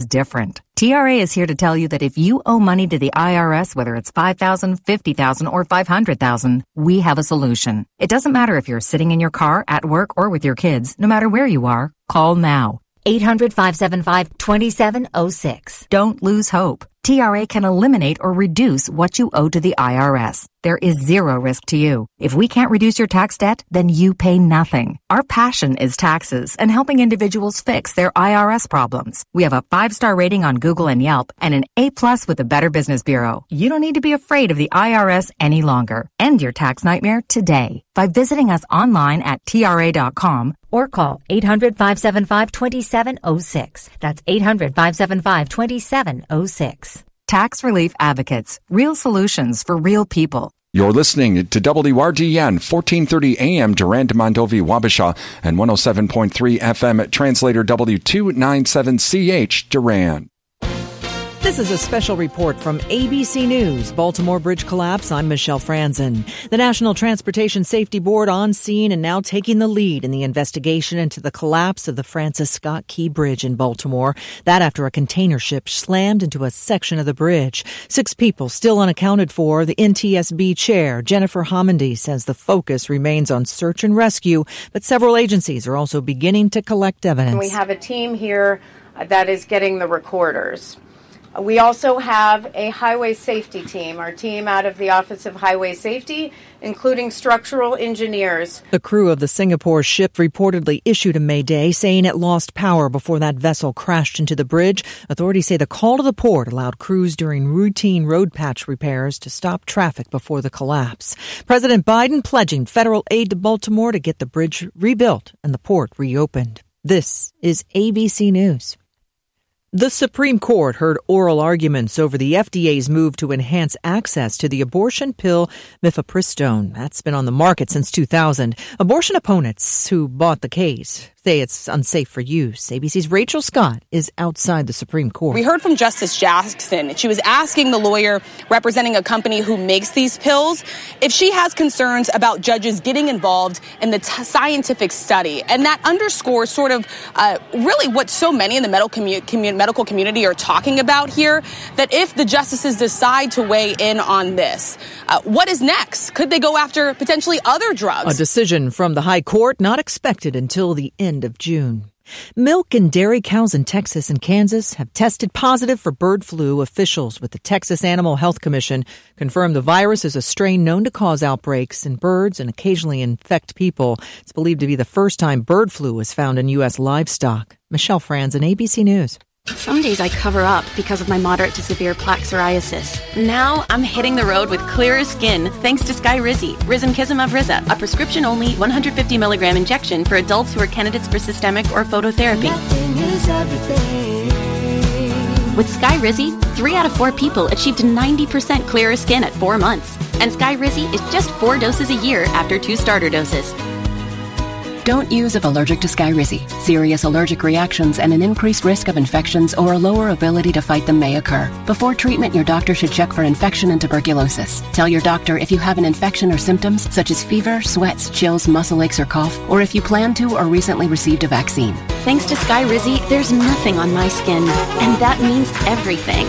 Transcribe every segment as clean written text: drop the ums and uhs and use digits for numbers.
different. TRA is here to tell you that if you owe money to the IRS, whether it's $5,000, $50,000, or $500,000, we have a solution. It doesn't matter if you're sitting in your car, at work, or with your kids. No matter where you are, call now. 800-575-2706. Don't lose hope. TRA can eliminate or reduce what you owe to the IRS. There is zero risk to you. If we can't reduce your tax debt, then you pay nothing. Our passion is taxes and helping individuals fix their IRS problems. We have a 5-star rating on Google and Yelp and an A+ with the Better Business Bureau. You don't need to be afraid of the IRS any longer. End your tax nightmare today by visiting us online at TRA.com or call 800-575-2706. That's 800-575-2706. Tax Relief Advocates. Real solutions for real people. You're listening to WRDN 1430 AM Durand, Mondovi, Wabasha, and 107.3 FM Translator W297CH Durand. This is a special report from ABC News. Baltimore bridge collapse. I'm Michelle Franzen. The National Transportation Safety Board on scene and now taking the lead in the investigation into the collapse of the Francis Scott Key Bridge in Baltimore. That after a container ship slammed into a section of the bridge. 6 people still unaccounted for. The NTSB chair, Jennifer Homendy, says the focus remains on search and rescue, but several agencies are also beginning to collect evidence. We have a team here that is getting the recorders. We also have a highway safety team, our team out of the Office of Highway Safety, including structural engineers. The crew of the Singapore ship reportedly issued a mayday saying it lost power before that vessel crashed into the bridge. Authorities say the call to the port allowed crews during routine road patch repairs to stop traffic before the collapse. President Biden pledging federal aid to Baltimore to get the bridge rebuilt and the port reopened. This is ABC News. The Supreme Court heard oral arguments over the FDA's move to enhance access to the abortion pill mifepristone. That's been on the market since 2000. Abortion opponents who bought the case say it's unsafe for use. ABC's Rachel Scott is outside the Supreme Court. We heard from Justice Jackson. She was asking the lawyer representing a company who makes these pills if she has concerns about judges getting involved in the scientific study. And that underscores sort of really what so many in the medical community are talking about here, that if the justices decide to weigh in on this, what is next? Could they go after potentially other drugs? A decision from the High Court not expected until the end of June. Milk and dairy cows in Texas and Kansas have tested positive for bird flu. Officials with the Texas Animal Health Commission confirmed the virus is a strain known to cause outbreaks in birds and occasionally infect people. It's believed to be the first time bird flu was found in U.S. livestock. Michelle Franzen, ABC News. Some days I cover up because of my moderate to severe plaque psoriasis. Now I'm hitting the road with clearer skin thanks to Skyrizi, Risankizumab Riza, a prescription-only 150 milligram injection for adults who are candidates for systemic or phototherapy. With Skyrizi, 3 out of 4 people achieved 90% clearer skin at 4 months. And Skyrizi is just 4 doses a year after 2 starter doses. Don't use if allergic to Skyrizi. Serious allergic reactions and an increased risk of infections or a lower ability to fight them may occur. Before treatment, your doctor should check for infection and tuberculosis. Tell your doctor if you have an infection or symptoms such as fever, sweats, chills, muscle aches, or cough, or if you plan to or recently received a vaccine. Thanks to Skyrizi, there's nothing on my skin, and that means everything.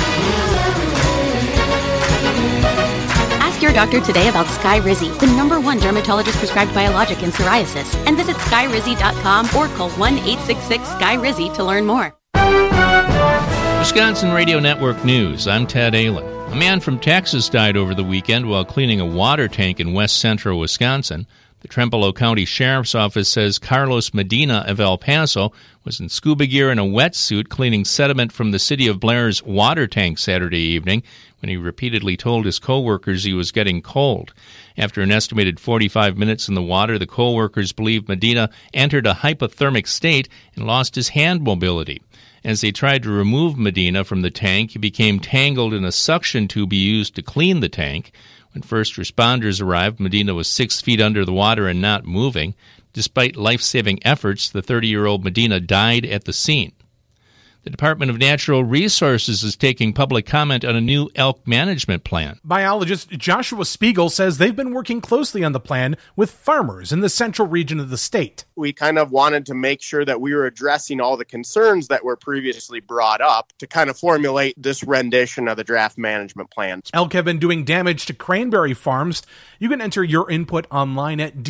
Ask your doctor today about Skyrizi, the #1 dermatologist-prescribed biologic in psoriasis, and visit Skyrizi.com or call 1-866-SKY-RIZI to learn more. Wisconsin Radio Network News. I'm Ted Allen. A man from Texas died over the weekend while cleaning a water tank in west central Wisconsin. The Trempealeau County Sheriff's Office says Carlos Medina of El Paso was in scuba gear and a wetsuit cleaning sediment from the city of Blair's water tank Saturday evening when he repeatedly told his co-workers he was getting cold. After an estimated 45 minutes in the water, the co-workers believe Medina entered a hypothermic state and lost his hand mobility. As they tried to remove Medina from the tank, he became tangled in a suction tube he used to clean the tank. When first responders arrived, Medina was 6 feet under the water and not moving. Despite life-saving efforts, the 30-year-old Medina died at the scene. The Department of Natural Resources is taking public comment on a new elk management plan. Biologist Joshua Spiegel says they've been working closely on the plan with farmers in the central region of the state. We kind of wanted to make sure that we were addressing all the concerns that were previously brought up to kind of formulate this rendition of the draft management plan. Elk have been doing damage to cranberry farms. You can enter your input online at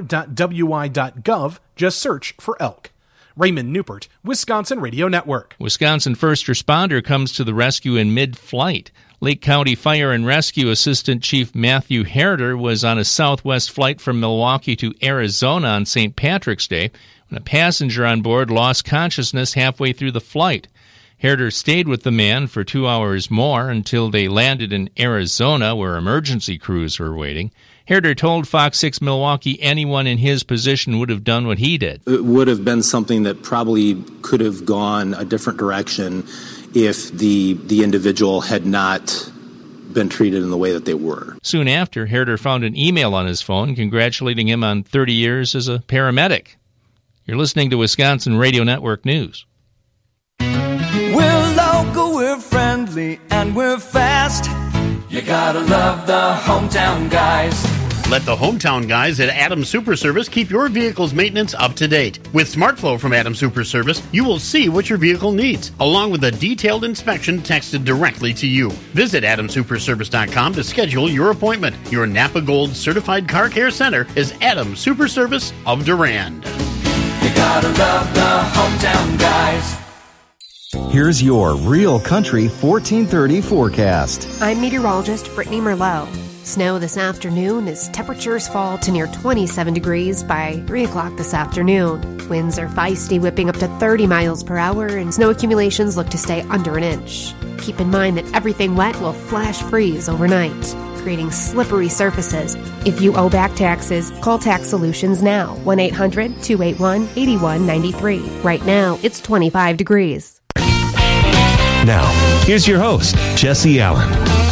dnr.wi.gov. Just search for elk. Raymond Newport, Wisconsin Radio Network. Wisconsin first responder comes to the rescue in mid-flight. Lake County Fire and Rescue Assistant Chief Matthew Herder was on a southwest flight from Milwaukee to Arizona on St. Patrick's Day when a passenger on board lost consciousness halfway through the flight. Herder stayed with the man for 2 hours more until they landed in Arizona, where emergency crews were waiting. Herder told Fox 6 Milwaukee anyone in his position would have done what he did. It would have been something that probably could have gone a different direction if the individual had not been treated in the way that they were. Soon after, Herder found an email on his phone congratulating him on 30 years as a paramedic. You're listening to Wisconsin Radio Network News. We're local, we're friendly, and we're fast. You gotta love the hometown guys. Let the hometown guys at Adams Super Service keep your vehicle's maintenance up to date. With SmartFlow from Adams Super Service, you will see what your vehicle needs, along with a detailed inspection texted directly to you. Visit AdamSuperService.com to schedule your appointment. Your Napa Gold Certified Car Care Center is Adams Super Service of Durand. You gotta love the hometown guys. Here's your Real Country 1430 forecast. I'm meteorologist Brittany Merlot. Snow this afternoon as temperatures fall to near 27 degrees by 3 o'clock this afternoon. Winds are feisty, whipping up to 30 miles per hour, and snow accumulations look to stay under an inch. Keep in mind that everything wet will flash freeze overnight, creating slippery surfaces. If you owe back taxes, call Tax Solutions now. 1-800-281-8193. Right now, it's 25 degrees. Now, here's your host, Jesse Allen.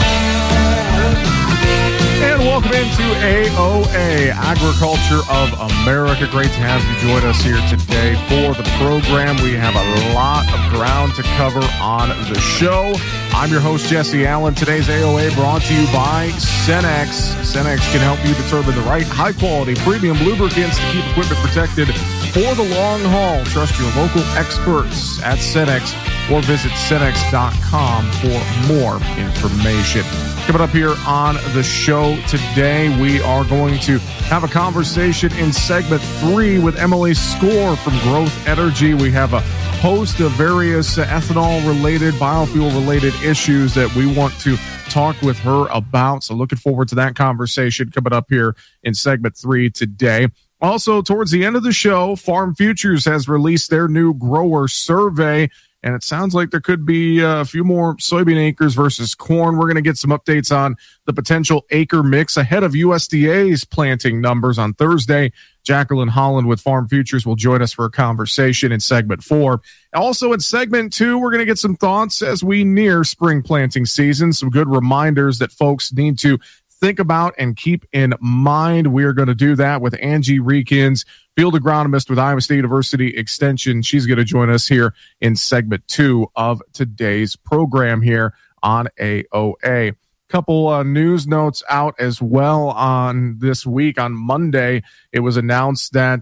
And welcome into AOA, Agriculture of America. Great to have you join us here today for the program. We have a lot of ground to cover on the show. I'm your host, Jesse Allen. Today's AOA brought to you by Cenex. Cenex can help you determine the right high-quality premium lubricants to keep equipment protected for the long haul. Trust your local experts at Cenex or visit Cenex.com for more information. Coming up here on the show today, we are going to have a conversation in segment 3 with Emily Score from Growth Energy. We have a host of various ethanol-related, biofuel-related issues that we want to talk with her about. So looking forward to that conversation coming up here in segment 3 today. Also, towards the end of the show, Farm Futures has released their new grower survey, and it sounds like there could be a few more soybean acres versus corn. We're going to get some updates on the potential acre mix ahead of USDA's planting numbers on Thursday. Jacqueline Holland with Farm Futures will join us for a conversation in segment 4. Also in segment 2, we're going to get some thoughts as we near spring planting season, some good reminders that folks need to think about and keep in mind. We are going to do that with Angie Reekins, field agronomist with Iowa State University Extension. She's going to join us here in segment 2 of today's program here on AOA. Couple news notes out as well on this week. On Monday, it was announced that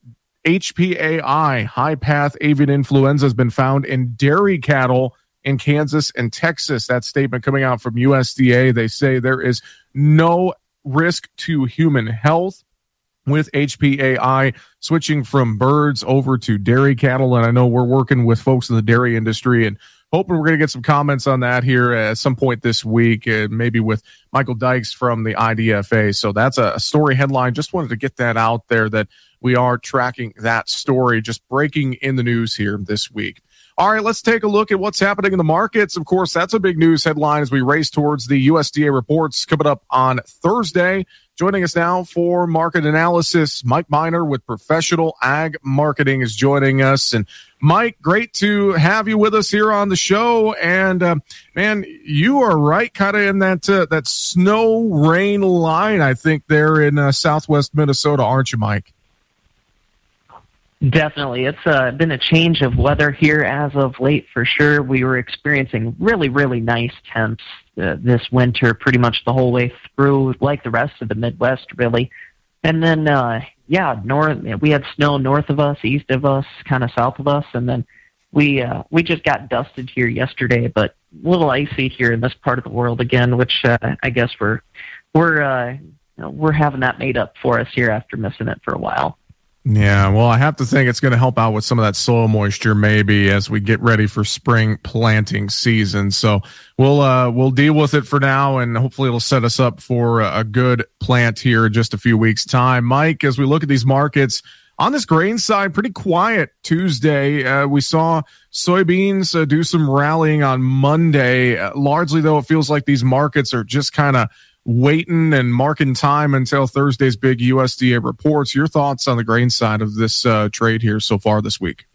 HPAI, high path avian influenza, has been found in dairy cattle in Kansas and Texas. That statement coming out from USDA. They say there is no risk to human health with HPAI switching from birds over to dairy cattle. And I know we're working with folks in the dairy industry and hoping we're going to get some comments on that here at some point this week, maybe with Michael Dykes from the IDFA. So that's a story headline. Just wanted to get that out there that we are tracking that story, just breaking in the news here this week. All right, let's take a look at what's happening in the markets. Of course, that's a big news headline as we race towards the USDA reports coming up on Thursday. Joining us now for market analysis, Mike Miner with Professional Ag Marketing is joining us. And Mike, great to have you with us here on the show. And man, you are right kind of in that snow rain line, I think, there in southwest Minnesota, aren't you, Mike? Definitely. It's been a change of weather here as of late for sure. We were experiencing really, really nice temps this winter pretty much the whole way through, like the rest of the Midwest, really. And then, we had snow north of us, east of us, kind of south of us, and then we just got dusted here yesterday, but a little icy here in this part of the world again, which I guess we're having that made up for us here after missing it for a while. Yeah, well, I have to think it's going to help out with some of that soil moisture maybe as we get ready for spring planting season. So we'll deal with it for now, and hopefully it'll set us up for a good plant here in just a few weeks' time. Mike, as we look at these markets, on this grain side, pretty quiet Tuesday. We saw soybeans do some rallying on Monday. Largely, though, it feels like these markets are just kind of waiting and marking time until Thursday's big USDA reports. Your thoughts on the grain side of this trade here so far this week?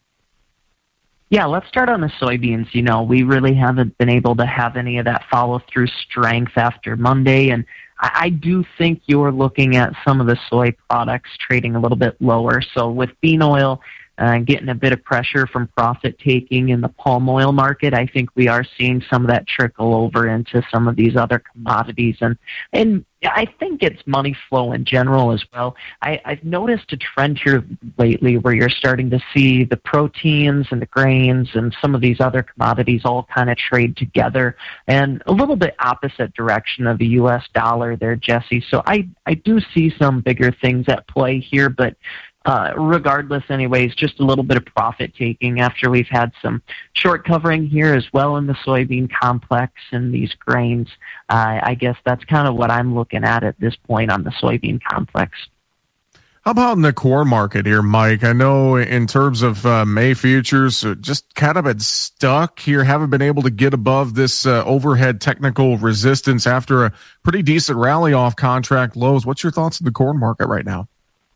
Yeah, let's start on the soybeans. You know, we really haven't been able to have any of that follow-through strength after Monday, and I do think you're looking at some of the soy products trading a little bit lower. So with bean oil getting a bit of pressure from profit-taking in the palm oil market, I think we are seeing some of that trickle over into some of these other commodities. And I think it's money flow in general as well. I've noticed a trend here lately where you're starting to see the proteins and the grains and some of these other commodities all kind of trade together, and a little bit opposite direction of the U.S. dollar there, Jesse. So I do see some bigger things at play here, but regardless, anyways, just a little bit of profit taking after we've had some short covering here as well in the soybean complex and these grains. I guess that's kind of what I'm looking at this point on the soybean complex. How about in the corn market here, Mike? I know in terms of May futures, just kind of been stuck here, haven't been able to get above this overhead technical resistance after a pretty decent rally off contract lows. What's your thoughts on the corn market right now?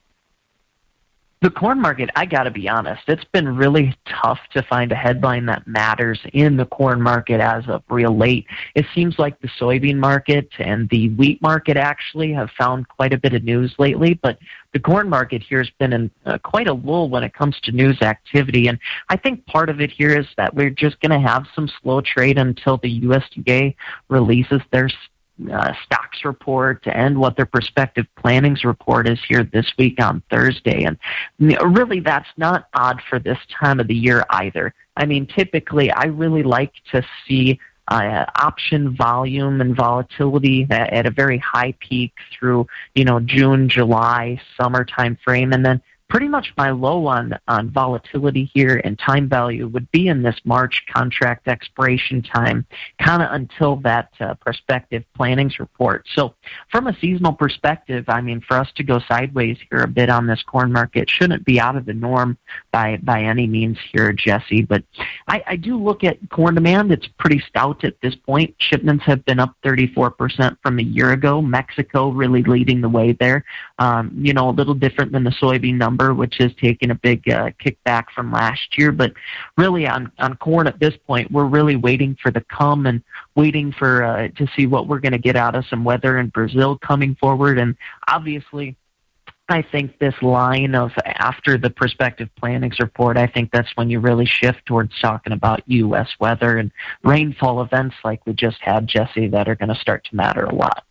The corn market, I got to be honest, it's been really tough to find a headline that matters in the corn market as of real late. It seems like the soybean market and the wheat market actually have found quite a bit of news lately, but the corn market here has been in quite a lull when it comes to news activity. And I think part of it here is that we're just going to have some slow trade until the USDA releases their stocks report and what their prospective plannings report is here this week on Thursday. And really, that's not odd for this time of the year either. I mean, typically, I really like to see option volume and volatility at a very high peak through, June, July, summer time frame, and then pretty much my low on volatility here and time value would be in this March contract expiration time, kind of until that prospective plannings report. So from a seasonal perspective, I mean, for us to go sideways here a bit on this corn market shouldn't be out of the norm by any means here, Jesse. But I do look at corn demand. It's pretty stout at this point. Shipments have been up 34% from a year ago. Mexico really leading the way there. A little different than the soybean number, which has taken a big kickback from last year. But really on corn at this point, we're really waiting for the come and waiting for to see what we're going to get out of some weather in Brazil coming forward. And obviously, I think this line of after the prospective plannings report, I think that's when you really shift towards talking about U.S. weather and rainfall events like we just had, Jesse, that are going to start to matter a lot.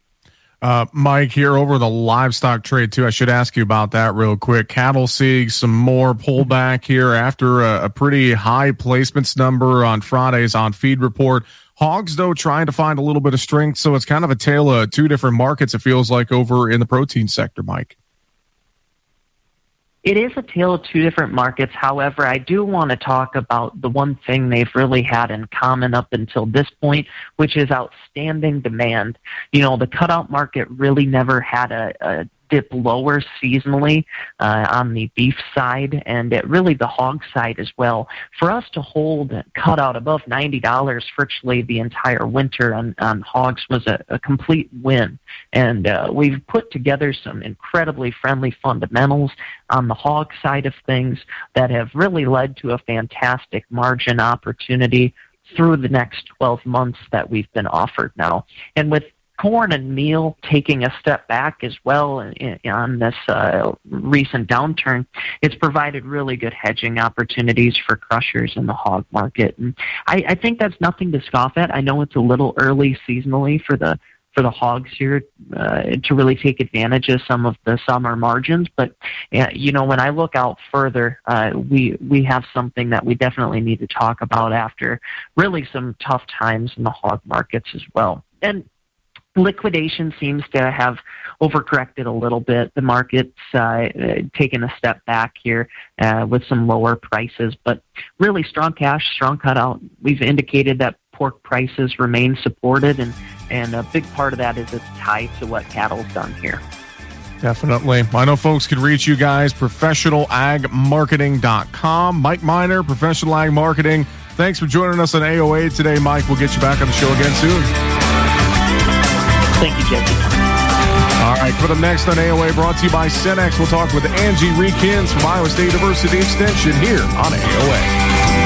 Mike, here over the livestock trade, too, I should ask you about that real quick. Cattle seeing some more pullback here after a pretty high placements number on Friday's on feed report. Hogs, though, trying to find a little bit of strength, so it's kind of a tale of two different markets, it feels like, over in the protein sector, Mike. It is a tale of two different markets. However, I do want to talk about the one thing they've really had in common up until this point, which is outstanding demand. The cutout market really never had a dip lower seasonally on the beef side, and really the hog side as well. For us to hold cutout above $90 virtually the entire winter on hogs was a complete win. And we've put together some incredibly friendly fundamentals on the hog side of things that have really led to a fantastic margin opportunity through the next 12 months that we've been offered now. And with corn and meal taking a step back as well on this recent downturn, it's provided really good hedging opportunities for crushers in the hog market. And I think that's nothing to scoff at. I know it's a little early seasonally for the hogs here to really take advantage of some of the summer margins. But, when I look out further, we have something that we definitely need to talk about after really some tough times in the hog markets as well. And liquidation seems to have overcorrected a little bit. The market's taken a step back here with some lower prices, but really strong cash, strong cutout. We've indicated that pork prices remain supported, and a big part of that is it's tied to what cattle's done here. Definitely. I know folks can reach you guys, professionalagmarketing.com. Mike Miner, Professional Ag Marketing. Thanks for joining us on AOA today, Mike. We'll get you back on the show again soon. Thank you, Jesse. All right, coming up next on AOA, brought to you by Cenex. We'll talk with Angie Reekins from Iowa State University Extension here on AOA.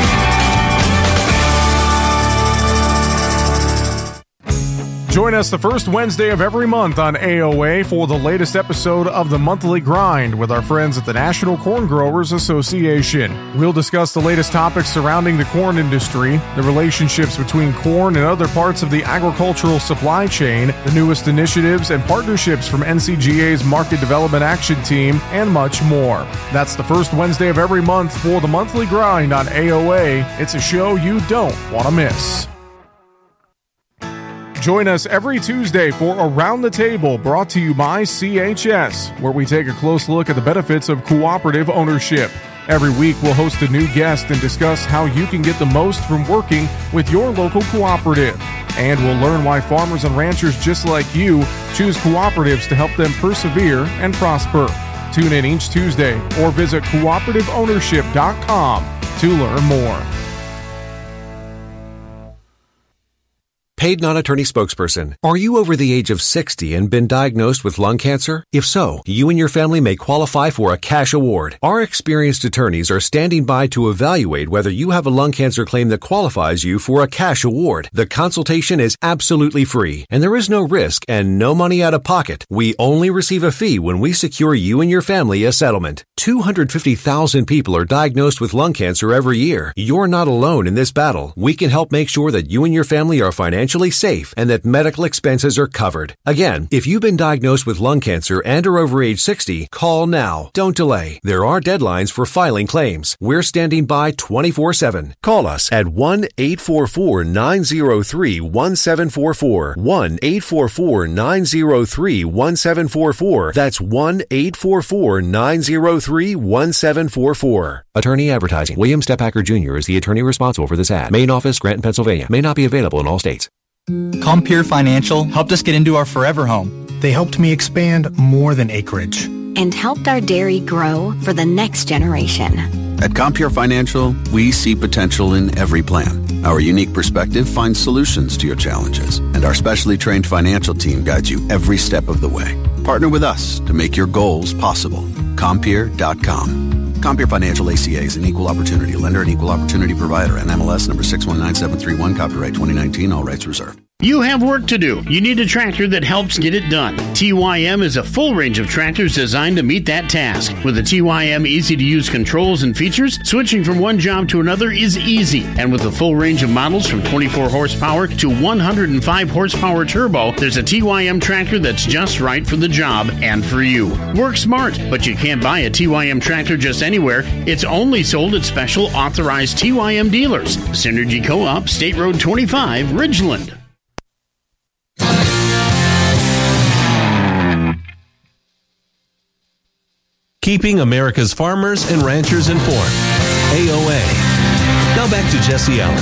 Join us the first Wednesday of every month on AOA for the latest episode of the Monthly Grind with our friends at the National Corn Growers Association. We'll discuss the latest topics surrounding the corn industry, the relationships between corn and other parts of the agricultural supply chain, the newest initiatives and partnerships from NCGA's Market Development Action Team, and much more. That's the first Wednesday of every month for the Monthly Grind on AOA. It's a show you don't want to miss. Join us every Tuesday for Around the Table, brought to you by CHS, where we take a close look at the benefits of cooperative ownership. Every week, we'll host a new guest and discuss how you can get the most from working with your local cooperative. And we'll learn why farmers and ranchers just like you choose cooperatives to help them persevere and prosper. Tune in each Tuesday or visit cooperativeownership.com to learn more. Paid non-attorney spokesperson. Are you over the age of 60 and been diagnosed with lung cancer? If so, you and your family may qualify for a cash award. Our experienced attorneys are standing by to evaluate whether you have a lung cancer claim that qualifies you for a cash award. The consultation is absolutely free, and there is no risk and no money out of pocket. We only receive a fee when we secure you and your family a settlement. 250,000 people are diagnosed with lung cancer every year. You're not alone in this battle. We can help make sure that you and your family are financially safe and that medical expenses are covered. Again, if you've been diagnosed with lung cancer and are over age 60, call now. Don't delay. There are deadlines for filing claims. We're standing by 24/7. Call us at 1-844-903-1744. 1-844-903-1744. That's 1-844-903-1744. Attorney advertising. William Stepacker Jr. is the attorney responsible for this ad. Main office, Granton, Pennsylvania. May not be available in all states. Compeer Financial helped us get into our forever home. They helped me expand more than acreage. And helped our dairy grow for the next generation. At Compeer Financial, we see potential in every plan. Our unique perspective finds solutions to your challenges, and our specially trained financial team guides you every step of the way. Partner with us to make your goals possible. Compeer.com. Compeer Financial ACA is an equal opportunity lender and equal opportunity provider. NMLS number 619731, copyright 2019, all rights reserved. You have work to do. You need a tractor that helps get it done. TYM is a full range of tractors designed to meet that task. With the TYM easy-to-use controls and features, switching from one job to another is easy. And with a full range of models from 24 horsepower to 105 horsepower turbo, there's a TYM tractor that's just right for the job and for you. Work smart, but you can't buy a TYM tractor just anywhere. It's only sold at special authorized TYM dealers. Synergy Co-op, State Road 25, Ridgeland. Keeping America's farmers and ranchers informed. AOA. Now back to Jesse Allen.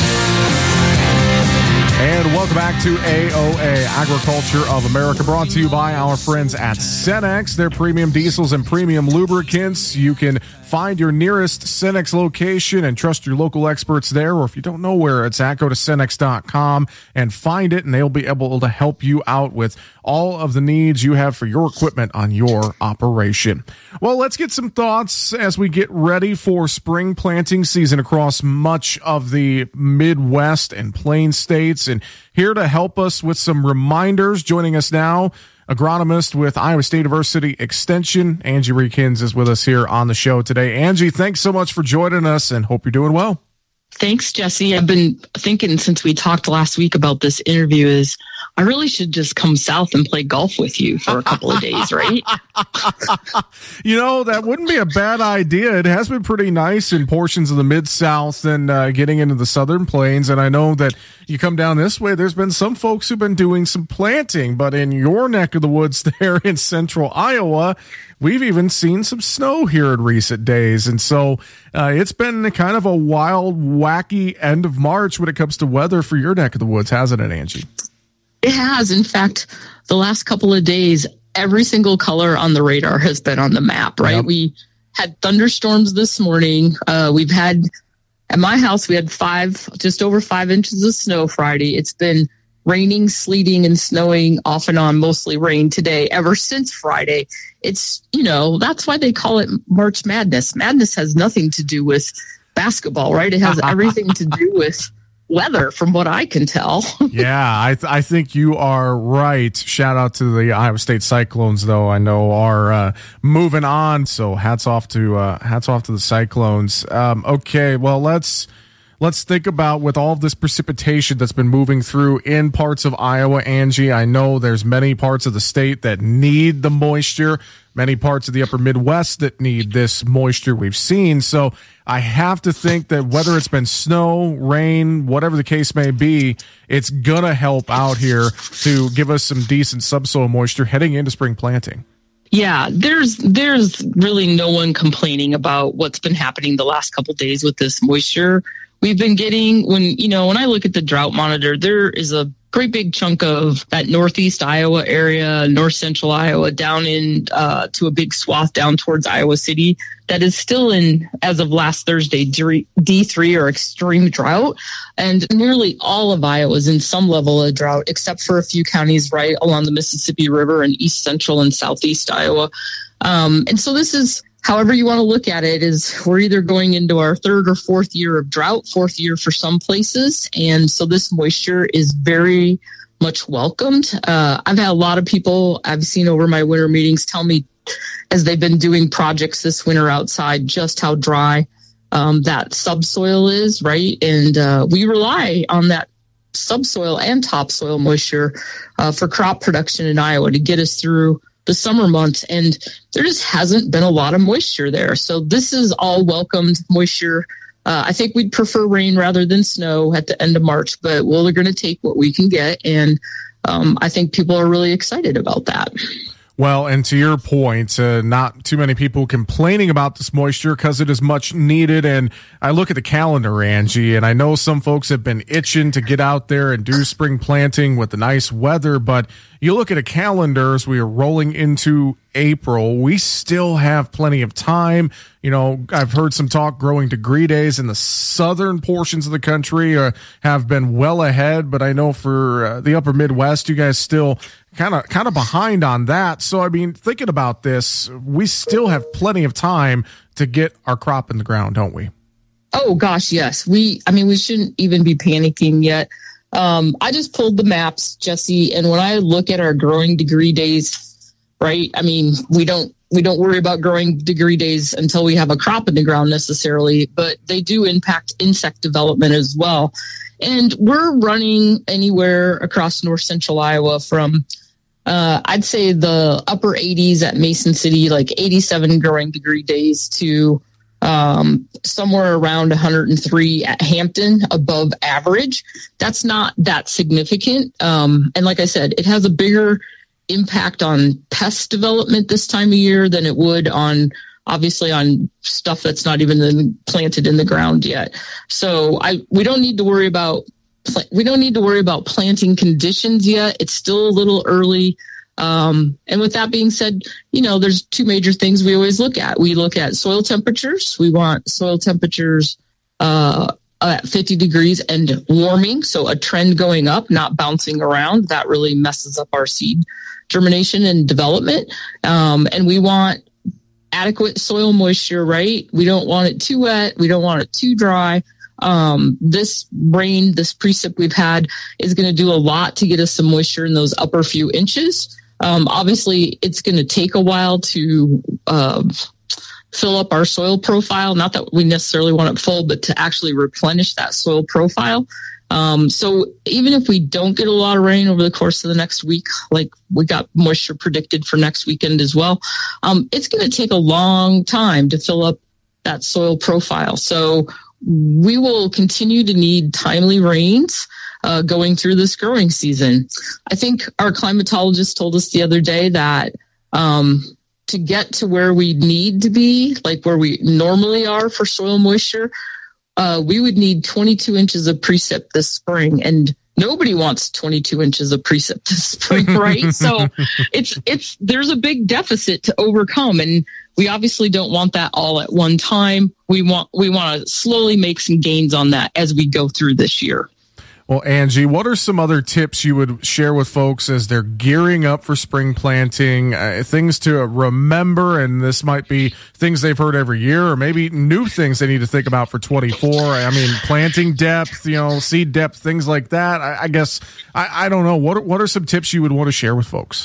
And welcome back to AOA, Agriculture of America, brought to you by our friends at Cenex. Their premium diesels and premium lubricants. You can find your nearest Cenex location and trust your local experts there. Or if you don't know where it's at, go to Cenex.com and find it, and they'll be able to help you out with all of the needs you have for your equipment on your operation. Well, let's get some thoughts as we get ready for spring planting season across much of the Midwest and Plain states. And here to help us with some reminders. Joining us now, agronomist with Iowa State University Extension, Angie Reekins is with us here on the show today. Angie, thanks so much for joining us and hope you're doing well. Thanks, Jesse. I've been thinking since we talked last week about this interview is I really should just come south and play golf with you for a couple of days, right? That wouldn't be a bad idea. It has been pretty nice in portions of the Mid-South and getting into the Southern Plains. And I know that you come down this way, there's been some folks who've been doing some planting, but in your neck of the woods there in central Iowa, we've even seen some snow here in recent days. And so it's been kind of a wild, wacky end of March when it comes to weather for your neck of the woods, hasn't it, Angie? It has. In fact, the last couple of days, every single color on the radar has been on the map, right? Yep. We had thunderstorms this morning. We've had, at my house, we had just over 5 inches of snow Friday. It's been raining, sleeting, and snowing off and on, mostly rain today, ever since Friday. It's, that's why they call it March Madness. Madness has nothing to do with basketball, right? It has everything to do with weather, from what I can tell. Yeah, I think you are right. Shout out to the Iowa State Cyclones, though. I know are moving on. So hats off to the Cyclones. Okay, well let's think about with all of this precipitation that's been moving through in parts of Iowa, Angie. I know there's many parts of the state that need the moisture, many parts of the upper Midwest that need this moisture we've seen. So I have to think that whether it's been snow, rain, whatever the case may be, it's going to help out here to give us some decent subsoil moisture heading into spring planting. Yeah, there's really no one complaining about what's been happening the last couple of days with this moisture. We've been getting, when I look at the drought monitor, there is a great big chunk of that northeast Iowa area, north central Iowa, down in to a big swath down towards Iowa City that is still in, as of last Thursday, D3 or extreme drought. And nearly all of Iowa is in some level of drought, except for a few counties right along the Mississippi River in east central and southeast Iowa. And so this is, however you want to look at it, is we're either going into our third or fourth year of drought, fourth year for some places. And so this moisture is very much welcomed. I've had a lot of people I've seen over my winter meetings tell me as they've been doing projects this winter outside just how dry that subsoil is, right? And we rely on that subsoil and topsoil moisture for crop production in Iowa to get us through the summer months, and there just hasn't been a lot of moisture there. So this is all welcomed moisture. I think we'd prefer rain rather than snow at the end of March, but we're going to take what we can get, and I think people are really excited about that. Well, and to your point, not too many people complaining about this moisture because it is much needed. And I look at the calendar, Angie, and I know some folks have been itching to get out there and do spring planting with the nice weather. But you look at a calendar as we are rolling into April, we still have plenty of time. I've heard some talk growing degree days in the southern portions of the country have been well ahead. But I know for the upper Midwest, you guys still kind of behind on that. So, I mean, thinking about this, we still have plenty of time to get our crop in the ground, don't we? Oh, gosh, yes. We shouldn't even be panicking yet. I just pulled the maps, Jesse, and when I look at our growing degree days, right, I mean, we don't worry about growing degree days until we have a crop in the ground necessarily, but they do impact insect development as well. And we're running anywhere across north central Iowa from I'd say the upper 80s at Mason City, like 87 growing degree days, to somewhere around 103 at Hampton, above average. That's not that significant. And like I said, it has a bigger impact on pest development this time of year than it would on stuff that's not even planted in the ground yet. So we don't need to worry about planting conditions yet. It's still a little early. And with that being said, there's two major things we always look at. We look at soil temperatures. We want soil temperatures at 50 degrees and warming. So a trend going up, not bouncing around. That really messes up our seed germination and development. And we want adequate soil moisture, right? We don't want it too wet. We don't want it too dry. This rain, this precip we've had is going to do a lot to get us some moisture in those upper few inches. Obviously, it's going to take a while to fill up our soil profile. Not that we necessarily want it full, but to actually replenish that soil profile. So even if we don't get a lot of rain over the course of the next week, like we got moisture predicted for next weekend as well, it's going to take a long time to fill up that soil profile. So we will continue to need timely rains going through this growing season. I think our climatologist told us the other day that to get to where we need to be, like where we normally are for soil moisture, we would need 22 inches of precip this spring, and nobody wants 22 inches of precip this spring, right? So there's a big deficit to overcome, and we obviously don't want that all at one time. We want to slowly make some gains on that as we go through this year. Well, Angie, what are some other tips you would share with folks as they're gearing up for spring planting? Things to remember, and this might be things they've heard every year, or maybe new things they need to think about for 24. I mean, planting depth, seed depth, things like that. I guess, I don't know. What are some tips you would want to share with folks?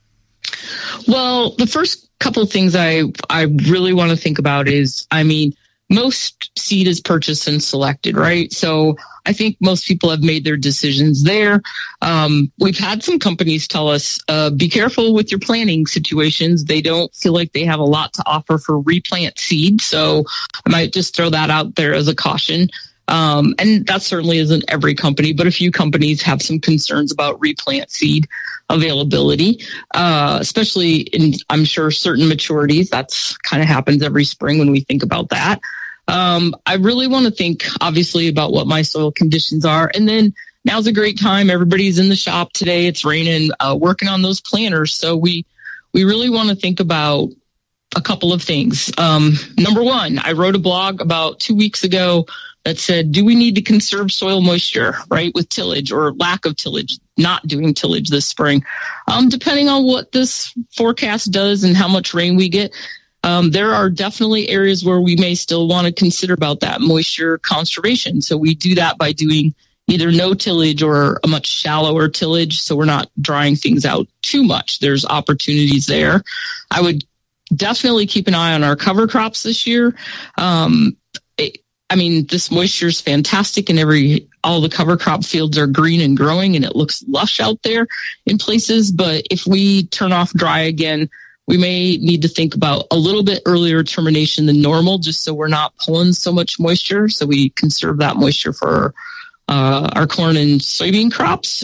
Well, the first couple of things I really want to think about is, most seed is purchased and selected, right? So I think most people have made their decisions there. We've had some companies tell us, be careful with your planting situations. They don't feel like they have a lot to offer for replant seed. So I might just throw that out there as a caution. And that certainly isn't every company, but a few companies have some concerns about replant seed availability, especially in, I'm sure, certain maturities. That's kind of happens every spring when we think about that. I really want to think, obviously, about what my soil conditions are. And then now's a great time. Everybody's in the shop today. It's raining, working on those planters. So we really want to think about a couple of things. Number one, I wrote a blog about 2 weeks ago that said, do we need to conserve soil moisture, right, with tillage or lack of tillage, not doing tillage this spring? Depending on what this forecast does and how much rain we get, there are definitely areas where we may still want to consider about that moisture conservation. So we do that by doing either no tillage or a much shallower tillage, so we're not drying things out too much. There's opportunities there. I would definitely keep an eye on our cover crops this year. This moisture is fantastic, and all the cover crop fields are green and growing, and it looks lush out there in places. But if we turn off dry again, we may need to think about a little bit earlier termination than normal, just so we're not pulling so much moisture, so we conserve that moisture for our corn and soybean crops.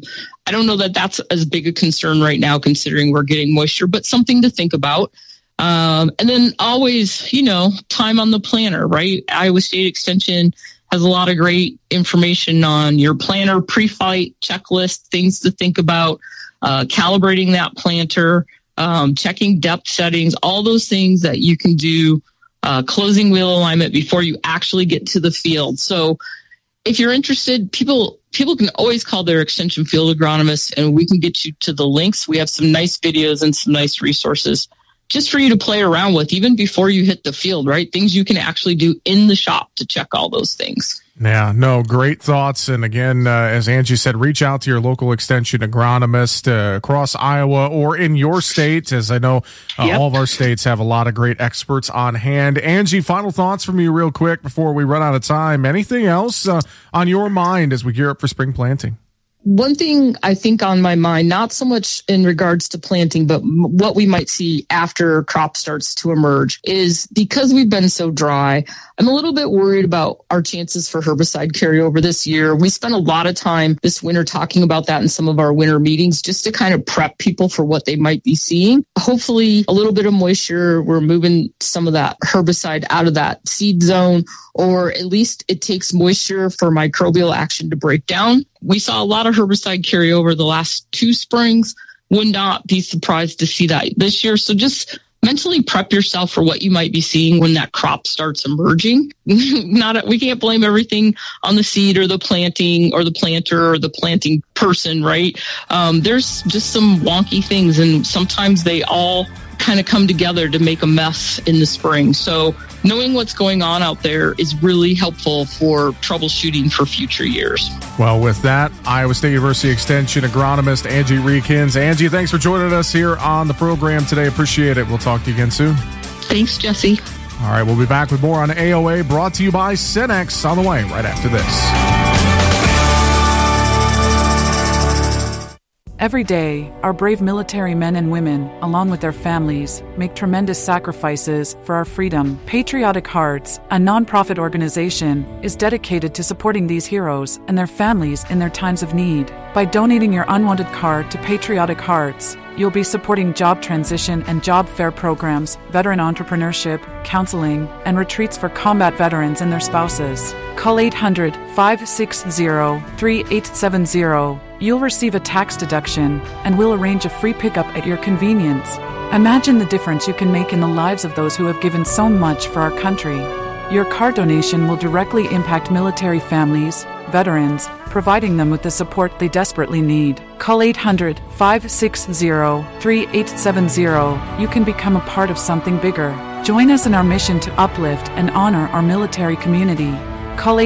I don't know that that's as big a concern right now, considering we're getting moisture, but something to think about. And then always, time on the planter, right? Iowa State Extension has a lot of great information on your planter pre-flight checklist, things to think about, calibrating that planter, checking depth settings, all those things that you can do, closing wheel alignment before you actually get to the field. So if you're interested, people can always call their extension field agronomist, and we can get you to the links. We have some nice videos and some nice resources just for you to play around with, even before you hit the field, right? Things you can actually do in the shop to check all those things. Yeah, no, great thoughts. And again, as Angie said, reach out to your local extension agronomist across Iowa or in your state, as I know all of our states have a lot of great experts on hand. Angie, final thoughts from you real quick before we run out of time. Anything else on your mind as we gear up for spring planting? One thing I think on my mind, not so much in regards to planting, but what we might see after crop starts to emerge, is because we've been so dry, I'm a little bit worried about our chances for herbicide carryover this year. We spent a lot of time this winter talking about that in some of our winter meetings, just to kind of prep people for what they might be seeing. Hopefully a little bit of moisture, we're moving some of that herbicide out of that seed zone, or at least it takes moisture for microbial action to break down. We saw a lot of herbicide carryover the last 2 springs. Would not be surprised to see that this year. So just mentally prep yourself for what you might be seeing when that crop starts emerging. We can't blame everything on the seed or the planting or the planter or the planting person, right? There's just some wonky things, and sometimes they all kind of come together to make a mess in the spring. So knowing what's going on out there is really helpful for troubleshooting for future years. Well, with that, Iowa State University Extension agronomist Angie Reekins. Angie, thanks for joining us here on the program today. Appreciate it. We'll talk to you again soon. Thanks, Jesse. All right, we'll be back with more on AOA, brought to you by Cenex, on the way right after this. Every day, our brave military men and women, along with their families, make tremendous sacrifices for our freedom. Patriotic Hearts, a nonprofit organization, is dedicated to supporting these heroes and their families in their times of need. By donating your unwanted card to Patriotic Hearts, you'll be supporting job transition and job fair programs, veteran entrepreneurship, counseling, and retreats for combat veterans and their spouses. Call 800-560-3870. You'll receive a tax deduction, and we'll arrange a free pickup at your convenience. Imagine the difference you can make in the lives of those who have given so much for our country. Your card donation will directly impact military families, veterans, providing them with the support they desperately need. Call 800-560-3870. You can become a part of something bigger. Join us in our mission to uplift and honor our military community. Call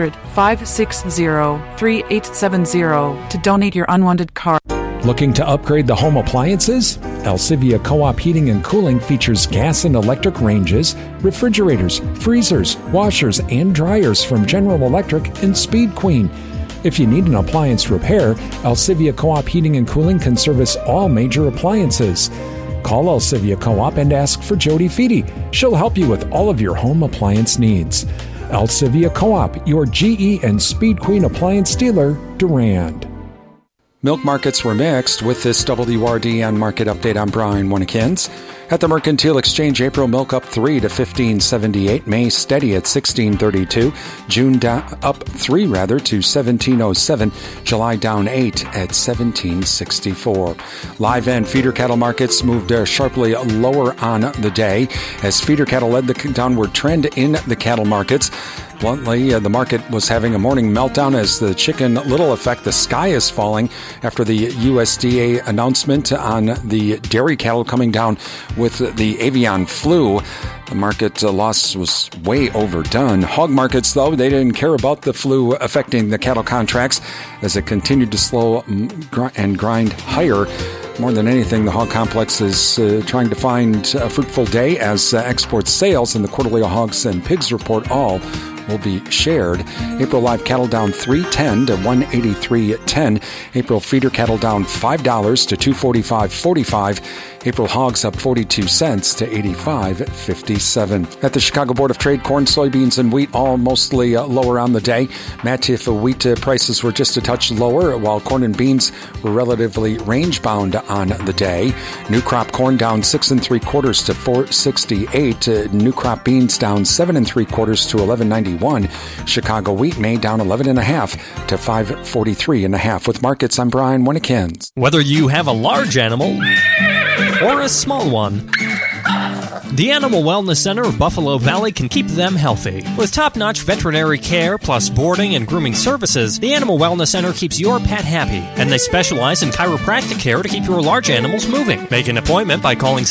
800-560-3870 to donate your unwanted card. Looking to upgrade the home appliances? Alcivia Co-op Heating and Cooling features gas and electric ranges, refrigerators, freezers, washers, and dryers from General Electric and Speed Queen. If you need an appliance repair, Alcivia Co-op Heating and Cooling can service all major appliances. Call Alcivia Co-op and ask for Jody Feedy. She'll help you with all of your home appliance needs. Alcivia Co-op, your GE and Speed Queen appliance dealer, Durand. Milk markets were mixed. With this WRDN market update, I'm Brian Winnekins. At the Mercantile Exchange, April milk up 3 to 15.78, May steady at 16.32, June up 3 to 17.07, July down 8 at 17.64. Live and feeder cattle markets moved sharply lower on the day as feeder cattle led the downward trend in the cattle markets. Bluntly, the market was having a morning meltdown as the Chicken Little effect, the sky is falling after the USDA announcement on the dairy cattle coming down with the avian flu. The market loss was way overdone. Hog markets, though, they didn't care about the flu affecting the cattle contracts as it continued to slow and grind higher. More than anything, the hog complex is trying to find a fruitful day as export sales and the quarterly hogs and pigs report all will be shared. April live cattle down $3.10 to $183.10. April feeder cattle down $5 to $245.45. April hogs up 42 cents to 85.57. At the Chicago Board of Trade, corn, soybeans, and wheat all mostly lower on the day. Matif wheat prices were just a touch lower, while corn and beans were relatively range-bound on the day. New crop corn down 6 3/4 to $4.68. New crop beans down 7 3/4 to $11.91. Chicago wheat May down 11.5 to $5.43.5. With markets, I'm Brian Winnekins. Whether you have a large animal or a small one, the Animal Wellness Center of Buffalo Valley can keep them healthy. With top-notch veterinary care plus boarding and grooming services, the Animal Wellness Center keeps your pet happy, and they specialize in chiropractic care to keep your large animals moving. Make an appointment by calling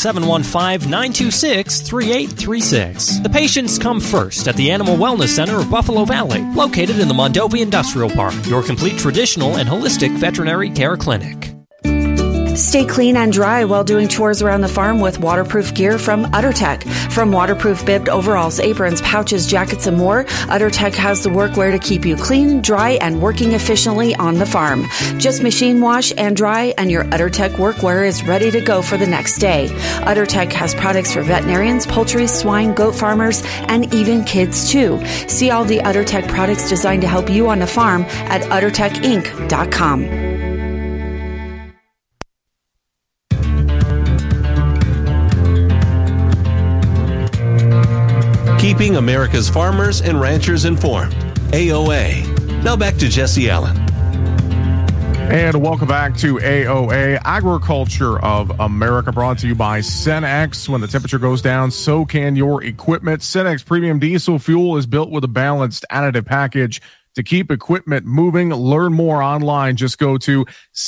715-926-3836. The patients come first at the Animal Wellness Center of Buffalo Valley, located in the Mondovi Industrial Park, your complete traditional and holistic veterinary care clinic. Stay clean and dry while doing chores around the farm with waterproof gear from UtterTech. From waterproof bibbed overalls, aprons, pouches, jackets, and more, UtterTech has the workwear to keep you clean, dry, and working efficiently on the farm. Just machine wash and dry, and your UtterTech workwear is ready to go for the next day. UtterTech has products for veterinarians, poultry, swine, goat farmers, and even kids too. See all the UtterTech products designed to help you on the farm at UtterTechInc.com. Keeping America's farmers and ranchers informed. AOA. Now back to Jesse Allen. And welcome back to AOA, Agriculture of America, brought to you by Cenex. When the temperature goes down, so can your equipment. Cenex Premium Diesel Fuel is built with a balanced additive package to keep equipment moving. Learn more online. Just go to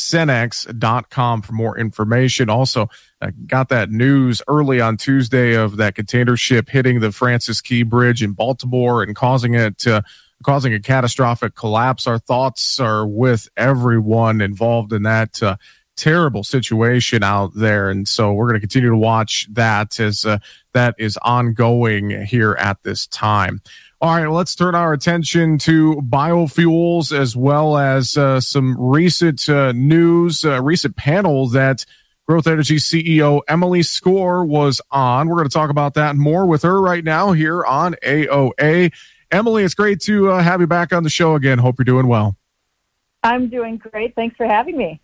Cenex.com for more information. Also, got that news early on Tuesday of that container ship hitting the Francis Key Bridge in Baltimore and causing a catastrophic collapse. Our thoughts are with everyone involved in that terrible situation out there. And so we're going to continue to watch that as that is ongoing here at this time. All right, let's turn our attention to biofuels as well as some recent news, recent panel that Growth Energy CEO Emily Skor was on. We're going to talk about that and more with her right now here on AOA. Emily, it's great to have you back on the show again. Hope you're doing well. I'm doing great. Thanks for having me.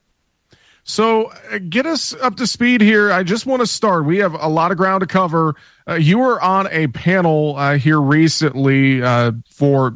So get us up to speed here. I just want to start. We have a lot of ground to cover. You were on a panel here recently for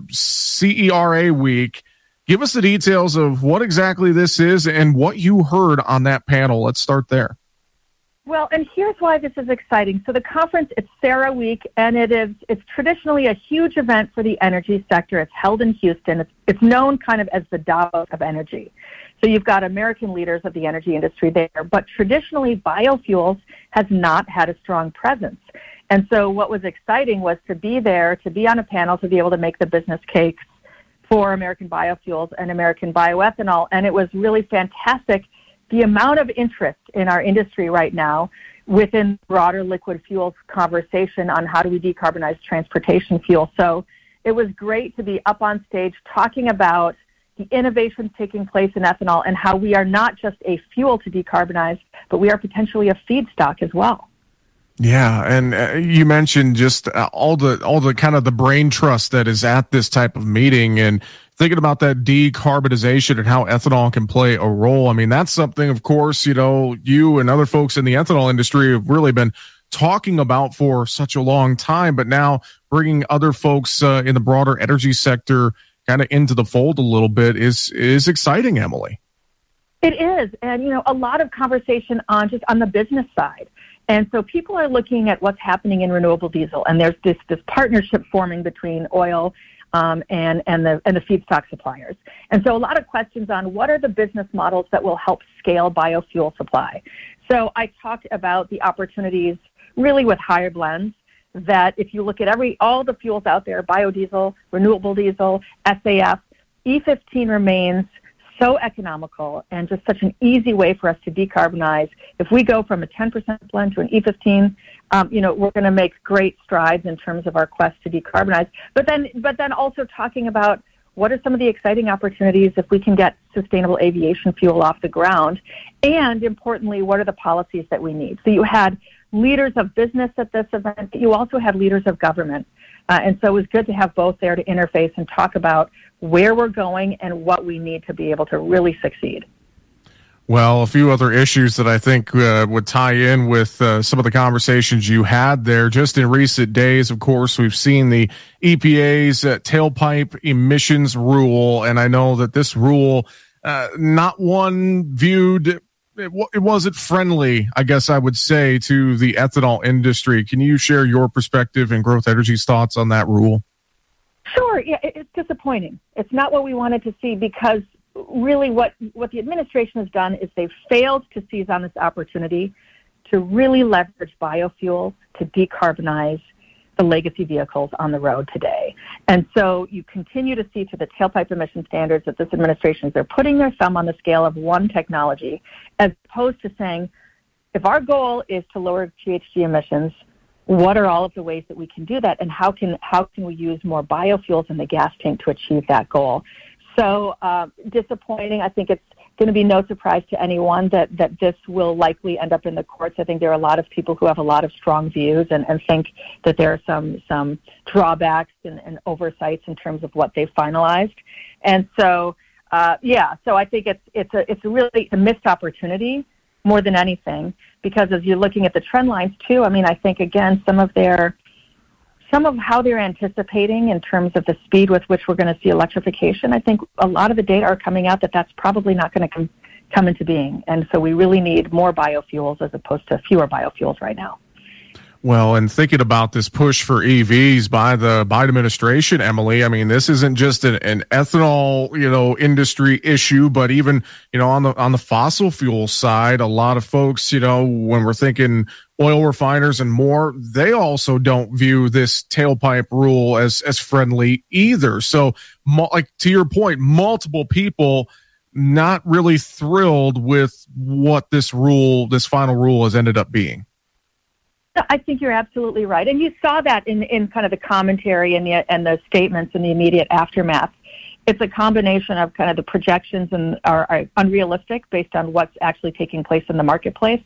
CERA Week. Give us the details of what exactly this is and what you heard on that panel. Let's start there. Well, and here's why this is exciting. So the conference, it's CERA Week, and it's traditionally a huge event for the energy sector. It's held in Houston. It's known kind of as the Davos of energy. So you've got American leaders of the energy industry there, but traditionally biofuels has not had a strong presence. And so what was exciting was to be there, to be on a panel, to be able to make the business case for American biofuels and American bioethanol. And it was really fantastic, the amount of interest in our industry right now within broader liquid fuels conversation on how do we decarbonize transportation fuel. So it was great to be up on stage talking about the innovations taking place in ethanol and how we are not just a fuel to decarbonize, but we are potentially a feedstock as well. Yeah, and you mentioned just all the kind of the brain trust that is at this type of meeting, and thinking about that decarbonization and how ethanol can play a role. I mean, that's something, of course, you and other folks in the ethanol industry have really been talking about for such a long time, but now bringing other folks in the broader energy sector kind of into the fold a little bit is exciting, Emily. It is. And, a lot of conversation on the business side. And so people are looking at what's happening in renewable diesel. And there's this partnership forming between oil and the feedstock suppliers. And so a lot of questions on what are the business models that will help scale biofuel supply. So I talked about the opportunities really with higher blends, that if you look at all the fuels out there, biodiesel, renewable diesel, SAF, E15 remains so economical and just such an easy way for us to decarbonize. If we go from a 10% blend to an E15, we're going to make great strides in terms of our quest to decarbonize. But then also talking about what are some of the exciting opportunities if we can get sustainable aviation fuel off the ground, and importantly, what are the policies that we need? So you had leaders of business at this event, but you also had leaders of government. And so it was good to have both there to interface and talk about where we're going and what we need to be able to really succeed. Well, a few other issues that I think would tie in with some of the conversations you had there. Just in recent days, of course, we've seen the EPA's tailpipe emissions rule, and I know that this rule, not one viewed, it wasn't friendly, I guess I would say, to the ethanol industry. Can you share your perspective and Growth Energy's thoughts on that rule? Sure. Yeah, it's disappointing. It's not what we wanted to see, because really what the administration has done is they've failed to seize on this opportunity to really leverage biofuels to decarbonize the legacy vehicles on the road today. And so you continue to see through the tailpipe emission standards that this administration, they're putting their thumb on the scale of one technology, as opposed to saying, if our goal is to lower GHG emissions, what are all of the ways that we can do that, and how can we use more biofuels in the gas tank to achieve that goal? So disappointing. I think it's going to be no surprise to anyone that this will likely end up in the courts. I think there are a lot of people who have a lot of strong views and think that there are some drawbacks and oversights in terms of what they've finalized. And so, so I think it's really a missed opportunity more than anything, because as you're looking at the trend lines too, I mean, I think again, some of how they're anticipating in terms of the speed with which we're going to see electrification, I think a lot of the data are coming out that that's probably not going to come into being. And so we really need more biofuels as opposed to fewer biofuels right now. Well, and thinking about this push for EVs by the Biden administration, Emily, I mean, this isn't just an ethanol, industry issue, but even, on the fossil fuel side, a lot of folks, when we're thinking oil refiners and more, they also don't view this tailpipe rule as friendly either. So, like to your point, multiple people not really thrilled with what this final rule has ended up being. I think you're absolutely right. And you saw that in kind of the commentary and the statements in the immediate aftermath. It's a combination of kind of the projections and are unrealistic based on what's actually taking place in the marketplace,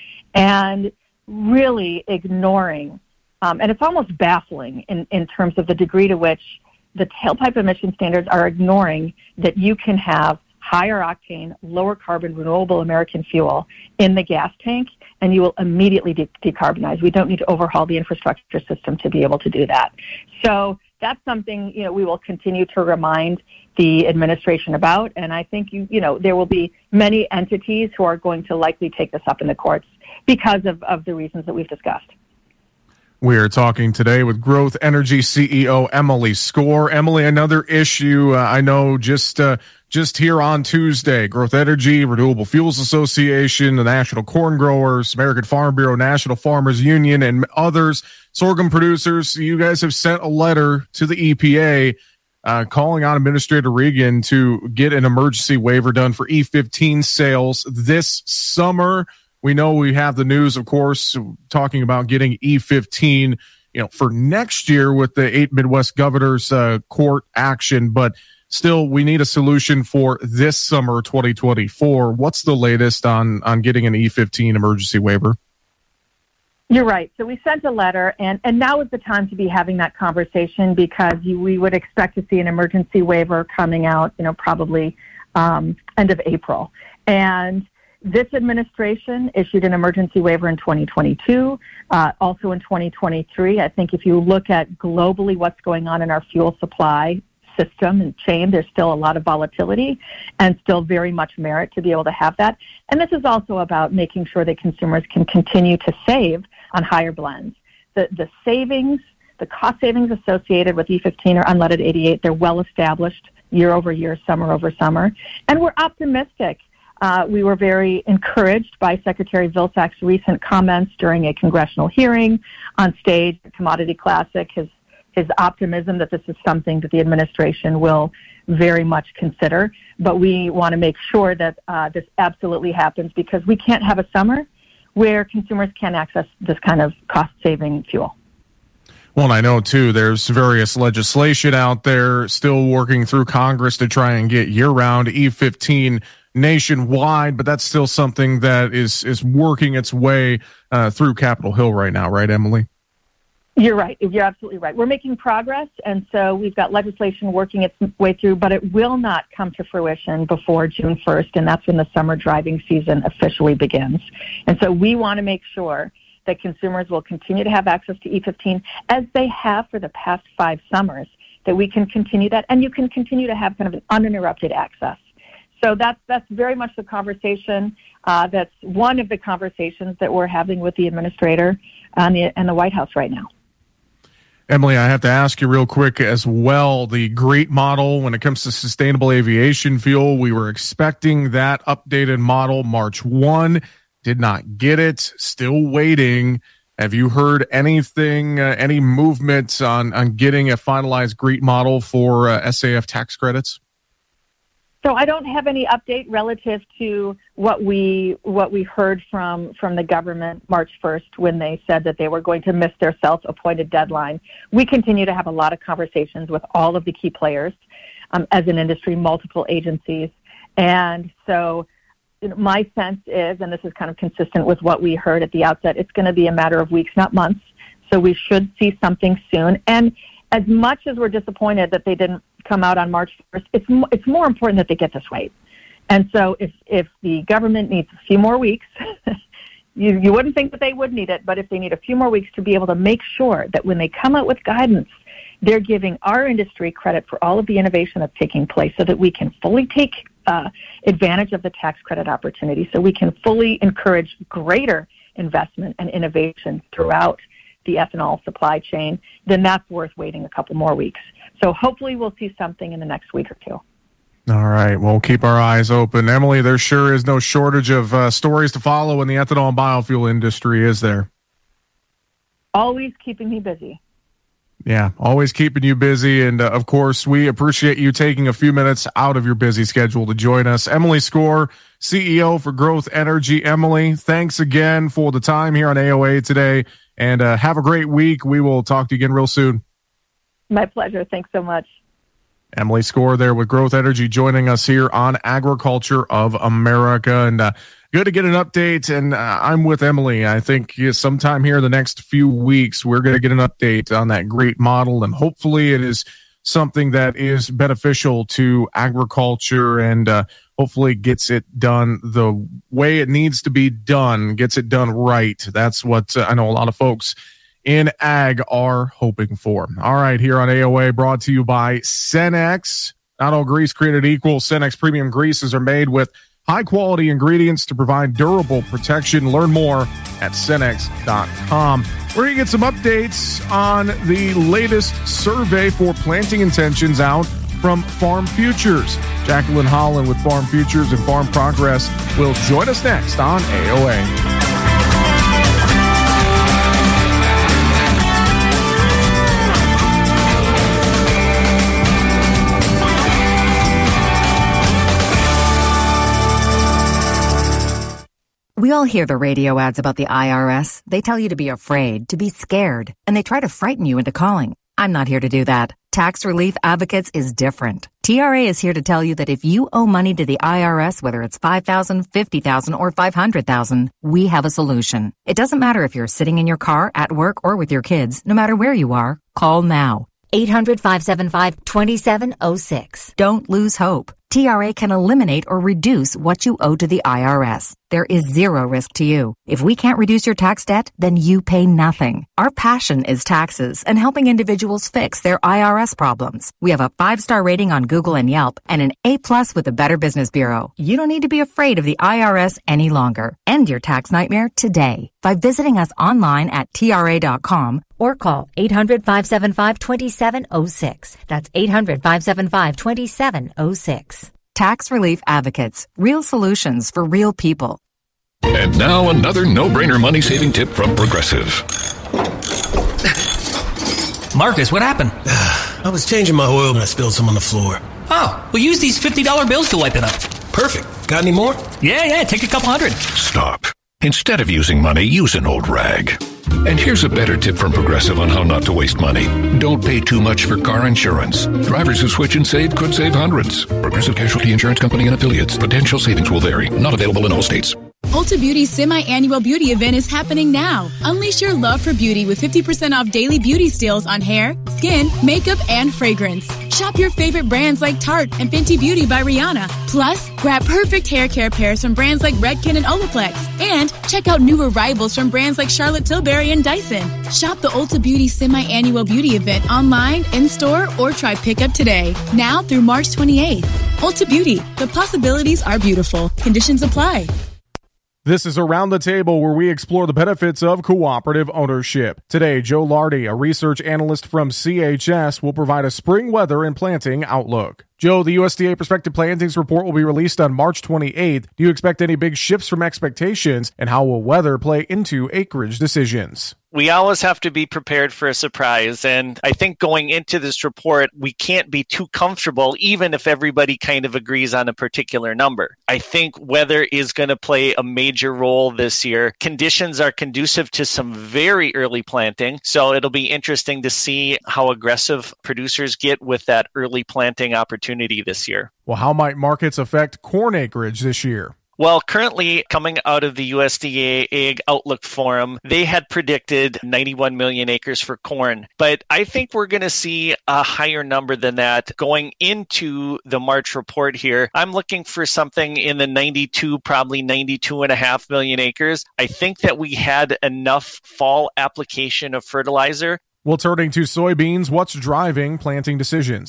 and really ignoring, and it's almost baffling in terms of the degree to which the tailpipe emission standards are ignoring that you can have higher octane, lower carbon, renewable American fuel in the gas tank, and you will immediately decarbonize. We don't need to overhaul the infrastructure system to be able to do that. So that's something, we will continue to remind the administration about, and I think, there will be many entities who are going to likely take this up in the courts because of the reasons that we've discussed. We are talking today with Growth Energy CEO Emily Skor. Emily, another issue I know just here on Tuesday, Growth Energy, Renewable Fuels Association, the National Corn Growers, American Farm Bureau, National Farmers Union, and others, sorghum producers, you guys have sent a letter to the EPA calling on Administrator Regan to get an emergency waiver done for E15 sales this summer. We know we have the news, of course, talking about getting E15, for next year with the 8 Midwest governors court action, but still we need a solution for this summer 2024. What's the latest on getting an E15 emergency waiver? You're right. So we sent a letter, and now is the time to be having that conversation because we would expect to see an emergency waiver coming out, probably end of April. And this administration issued an emergency waiver in 2022, also in 2023. I think if you look at globally what's going on in our fuel supply system and chain, there's still a lot of volatility and still very much merit to be able to have that. And this is also about making sure that consumers can continue to save on higher blends. The savings, the cost savings associated with E15 or unleaded 88, they're well established year over year, summer over summer. And we're optimistic. We were very encouraged by Secretary Vilsack's recent comments during a congressional hearing on stage at Commodity Classic, his optimism that this is something that the administration will very much consider. But we want to make sure that this absolutely happens because we can't have a summer where consumers can't access this kind of cost-saving fuel. Well, I know, too, there's various legislation out there still working through Congress to try and get year-round E15 nationwide, but that's still something that is working its way through Capitol Hill right now, right, Emily? You're right. You're absolutely right. We're making progress, and so we've got legislation working its way through, but it will not come to fruition before June 1st, and that's when the summer driving season officially begins. And so we want to make sure that consumers will continue to have access to E15 as they have for the past 5 summers, that we can continue that, and you can continue to have kind of an uninterrupted access. So that's very much the conversation. That's one of the conversations that we're having with the administrator and the White House right now. Emily, I have to ask you real quick as well, the GREAT model when it comes to sustainable aviation fuel, we were expecting that updated model March 1, did not get it, still waiting. Have you heard anything, any movement on getting a finalized GREAT model for SAF tax credits? So I don't have any update relative to what we heard from the government March 1st when they said that they were going to miss their self-appointed deadline. We continue to have a lot of conversations with all of the key players as an industry, multiple agencies. And so my sense is, and this is kind of consistent with what we heard at the outset, it's going to be a matter of weeks, not months. So we should see something soon. And as much as we're disappointed that they didn't come out on March 1st, it's more important that they get this right. And so if the government needs a few more weeks, you wouldn't think that they would need it, but if they need a few more weeks to be able to make sure that when they come out with guidance, they're giving our industry credit for all of the innovation that's taking place so that we can fully take advantage of the tax credit opportunity, so we can fully encourage greater investment and innovation throughout the ethanol supply chain, then that's worth waiting a couple more weeks. So hopefully we'll see something in the next week or two. All right. We'll keep our eyes open. Emily, there sure is no shortage of stories to follow in the ethanol and biofuel industry, is there? Always keeping me busy. Yeah, always keeping you busy. And, of course, we appreciate you taking a few minutes out of your busy schedule to join us. Emily Skor, CEO for Growth Energy. Emily, thanks again for the time here on AOA today. And have a great week. We will talk to you again real soon. My pleasure. Thanks so much. Emily Skor there with Growth Energy joining us here on Agriculture of America. And good to get an update. And I'm with Emily. I think sometime here in the next few weeks, we're going to get an update on that great model. And hopefully it is something that is beneficial to agriculture and hopefully gets it done the way it needs to be done, gets it done right. That's what I know a lot of folks in ag are hoping for. All right, here on AOA, brought to you by Cenex. Not all grease created equal. Cenex premium greases are made with high-quality ingredients to provide durable protection. Learn more at Cenex.com. We're going to get some updates on the latest survey for planting intentions out from Farm Futures. Jacqueline Holland with Farm Futures and Farm Progress will join us next on AOA. We all hear the radio ads about the IRS. They tell you to be afraid, to be scared, and they try to frighten you into calling. I'm not here to do that. Tax Relief Advocates is different. TRA is here to tell you that if you owe money to the IRS, whether it's $5,000, $50,000, or $500,000, we have a solution. It doesn't matter if you're sitting in your car, at work, or with your kids. No matter where you are, call now. 800-575-2706. Don't lose hope. TRA can eliminate or reduce what you owe to the IRS. There is zero risk to you. If we can't reduce your tax debt, then you pay nothing. Our passion is taxes and helping individuals fix their IRS problems. We have a 5-star rating on Google and Yelp and an A+ with the Better Business Bureau. You don't need to be afraid of the IRS any longer. End your tax nightmare today by visiting us online at TRA.com or call 800-575-2706. That's 800-575-2706. Tax Relief Advocates. Real solutions for real people. And now another no-brainer money-saving tip from Progressive. Marcus, what happened? I was changing my oil and I spilled some on the floor. Oh, well, use these $50 bills to wipe it up. Perfect. Got any more? Yeah, take a couple hundred. Stop. Instead of using money, use an old rag. And here's a better tip from Progressive on how not to waste money. Don't pay too much for car insurance. Drivers who switch and save could save hundreds. Progressive Casualty Insurance Company and affiliates. Potential savings will vary. Not available in all states. Ulta Beauty's semi-annual beauty event is happening now. Unleash your love for beauty with 50% off daily beauty steals on hair, skin, makeup, and fragrance. Shop your favorite brands like Tarte and Fenty Beauty by Rihanna. Plus, grab perfect hair care pairs from brands like Redken and Olaplex. And check out new arrivals from brands like Charlotte Tilbury and Dyson. Shop the Ulta Beauty semi-annual beauty event online, in-store, or try pickup today. Now through March 28th. Ulta Beauty. The possibilities are beautiful. Conditions apply. This is Around the Table, where we explore the benefits of cooperative ownership. Today, Joe Lardy, a research analyst from CHS, will provide a spring weather and planting outlook. Joe, the USDA Prospective Plantings Report will be released on March 28th. Do you expect any big shifts from expectations, and how will weather play into acreage decisions? We always have to be prepared for a surprise. And I think going into this report, we can't be too comfortable, even if everybody kind of agrees on a particular number. I think weather is going to play a major role this year. Conditions are conducive to some very early planting. So it'll be interesting to see how aggressive producers get with that early planting opportunity this year. Well, how might markets affect corn acreage this year? Well, currently coming out of the USDA Ag Outlook Forum, they had predicted 91 million acres for corn. But I think we're going to see a higher number than that going into the March report here. I'm looking for something in the 92, probably 92.5 million acres. I think that we had enough fall application of fertilizer. Well, turning to soybeans, what's driving planting decisions?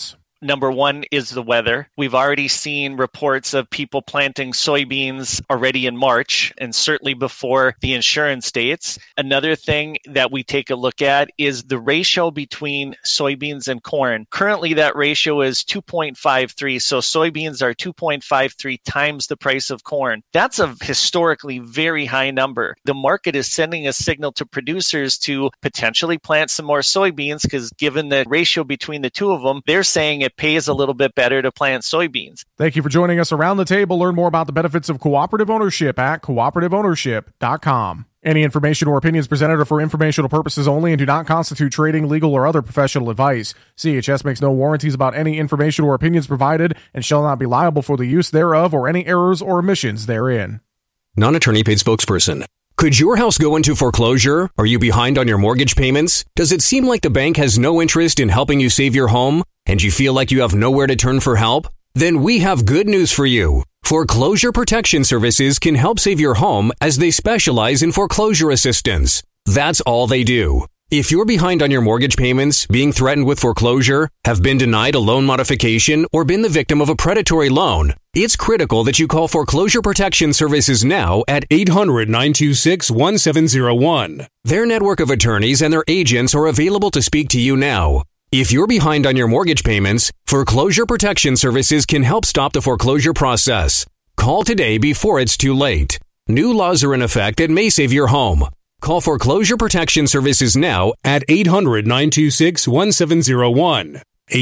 Number one is the weather. We've already seen reports of people planting soybeans already in March, and certainly before the insurance dates. Another thing that we take a look at is the ratio between soybeans and corn. Currently, that ratio is 2.53, so soybeans are 2.53 times the price of corn. That's a historically very high number. The market is sending a signal to producers to potentially plant some more soybeans because given the ratio between the two of them, they're saying it pays a little bit better to plant soybeans. Thank you for joining us around the table. Learn more about the benefits of cooperative ownership at cooperativeownership.com. Any information or opinions presented are for informational purposes only and do not constitute trading, legal, or other professional advice. CHS makes no warranties about any information or opinions provided and shall not be liable for the use thereof or any errors or omissions therein. Non-attorney paid spokesperson. Could your house go into foreclosure? Are you behind on your mortgage payments? Does it seem like the bank has no interest in helping you save your home? And you feel like you have nowhere to turn for help? Then we have good news for you. Foreclosure Protection Services can help save your home as they specialize in foreclosure assistance. That's all they do. If you're behind on your mortgage payments, being threatened with foreclosure, have been denied a loan modification, or been the victim of a predatory loan, it's critical that you call Foreclosure Protection Services now at 800-926-1701. Their network of attorneys and their agents are available to speak to you now. If you're behind on your mortgage payments, Foreclosure Protection Services can help stop the foreclosure process. Call today before it's too late. New laws are in effect that may save your home. Call Foreclosure Protection Services now at 800-926-1701.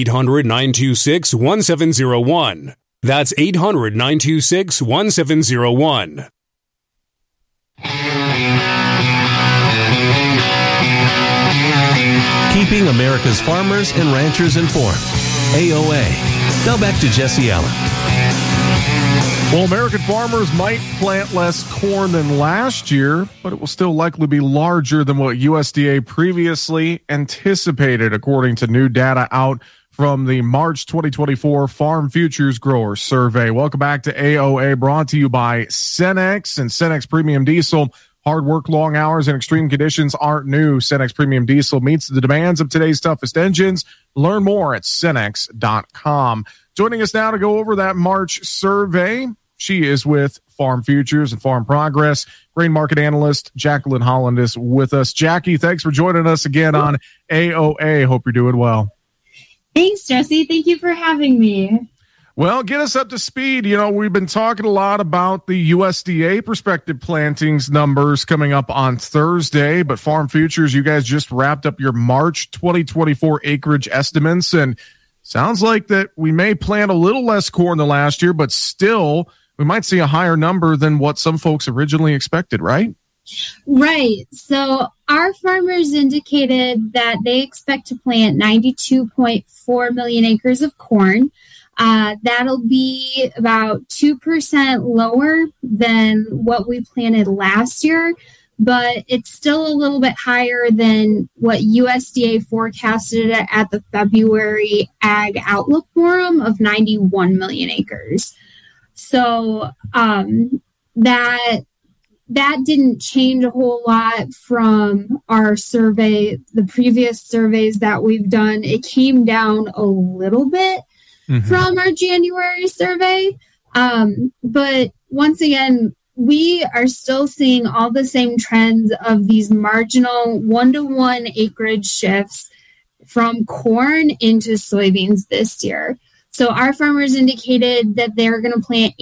800-926-1701. That's 800-926-1701. Keeping America's farmers and ranchers informed. AOA. Now back to Jesse Allen. Well, American farmers might plant less corn than last year, but it will still likely be larger than what USDA previously anticipated, according to new data out from the March 2024 Farm Futures Growers Survey. Welcome back to AOA, brought to you by Cenex and Cenex Premium Diesel. Hard work, long hours, and extreme conditions aren't new. Cenex Premium Diesel meets the demands of today's toughest engines. Learn more at Cenex.com. Joining us now to go over that March survey, she is with Farm Futures and Farm Progress. Grain market analyst Jacqueline Holland is with us. Jackie, thanks for joining us again on AOA. Hope you're doing well. Thanks, Jesse. Thank you for having me. Well, get us up to speed. You know, we've been talking a lot about the USDA prospective plantings numbers coming up on Thursday, but Farm Futures, you guys just wrapped up your March 2024 acreage estimates, and sounds like that we may plant a little less corn than last year, but still we might see a higher number than what some folks originally expected, right? Right. So our farmers indicated that they expect to plant 92.4 million acres of corn. That'll be about 2% lower than what we planted last year, but it's still a little bit higher than what USDA forecasted at the February Ag Outlook Forum of 91 million acres. So that didn't change a whole lot from our survey, the previous surveys that we've done. It came down a little bit from our January survey. But once again, we are still seeing all the same trends of these marginal 1-to-1 acreage shifts from corn into soybeans this year. So our farmers indicated that they're going to plant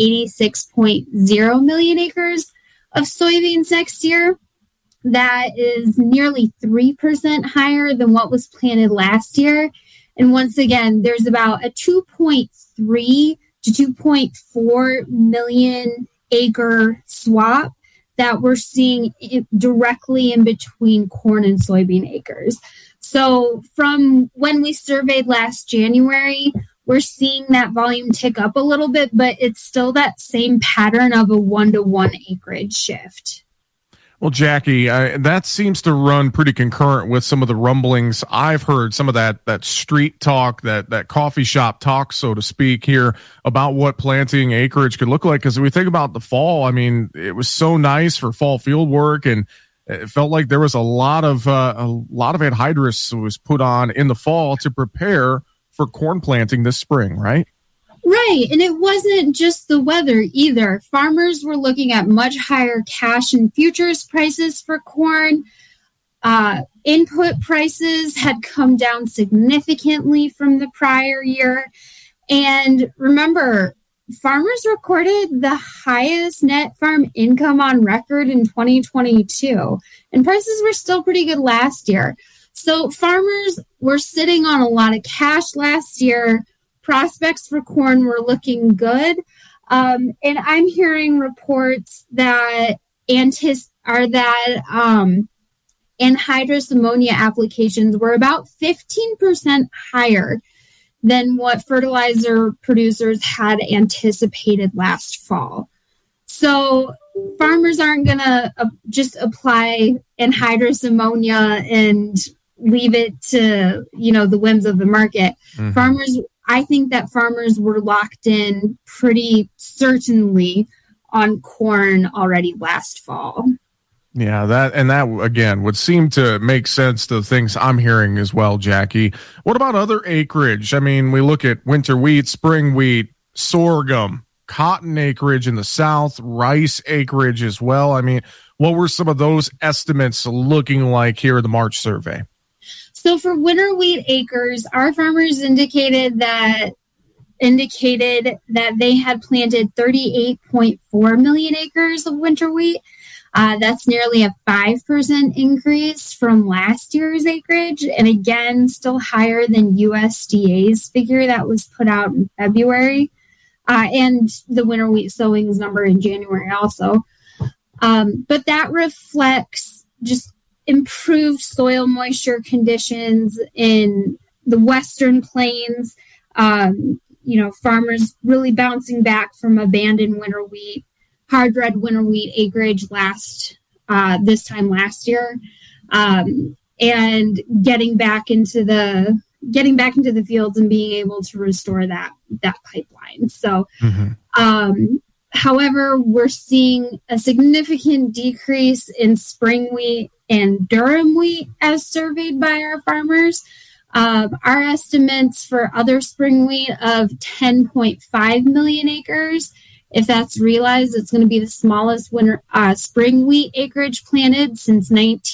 86.0 million acres of soybeans next year. That is nearly 3% higher than what was planted last year. And once again, there's about a 2.3 to 2.4 million acre swap that we're seeing directly in between corn and soybean acres. So from when we surveyed last January, we're seeing that volume tick up a little bit, but it's still that same pattern of a 1-to-1 acreage shift. Well, Jackie, that seems to run pretty concurrent with some of the rumblings I've heard, some of that street talk, that coffee shop talk, so to speak, here about what planting acreage could look like. Because we think about the fall, I mean, it was so nice for fall field work, and it felt like there was a lot of anhydrous was put on in the fall to prepare for corn planting this spring, right? Right. And it wasn't just the weather either. Farmers were looking at much higher cash and futures prices for corn. Input prices had come down significantly from the prior year. And remember, farmers recorded the highest net farm income on record in 2022, and prices were still pretty good last year. So farmers were sitting on a lot of cash last year. Prospects for corn were looking good. And I'm hearing reports that anhydrous ammonia applications were about 15% higher than what fertilizer producers had anticipated last fall. So farmers aren't going to just apply anhydrous ammonia and leave it to, the whims of the market. Mm-hmm. I think that farmers were locked in pretty certainly on corn already last fall. Yeah, that again would seem to make sense to things I'm hearing as well, Jackie. What about other acreage? I mean, we look at winter wheat, spring wheat, sorghum, cotton acreage in the south, rice acreage as well. I mean, what were some of those estimates looking like here in the March survey? So for winter wheat acres, our farmers indicated that they had planted 38.4 million acres of winter wheat. That's nearly a 5% increase from last year's acreage, and again, still higher than USDA's figure that was put out in February, and the winter wheat sowings number in January also. But that reflects just improved soil moisture conditions in the Western Plains. Farmers really bouncing back from abandoned winter wheat, hard red winter wheat acreage this time last year, and getting back into the fields and being able to restore that pipeline. So, however, we're seeing a significant decrease in spring wheat and durum wheat as surveyed by our farmers. Our estimates for other spring wheat of 10.5 million acres. If that's realized, it's going to be the smallest spring wheat acreage planted since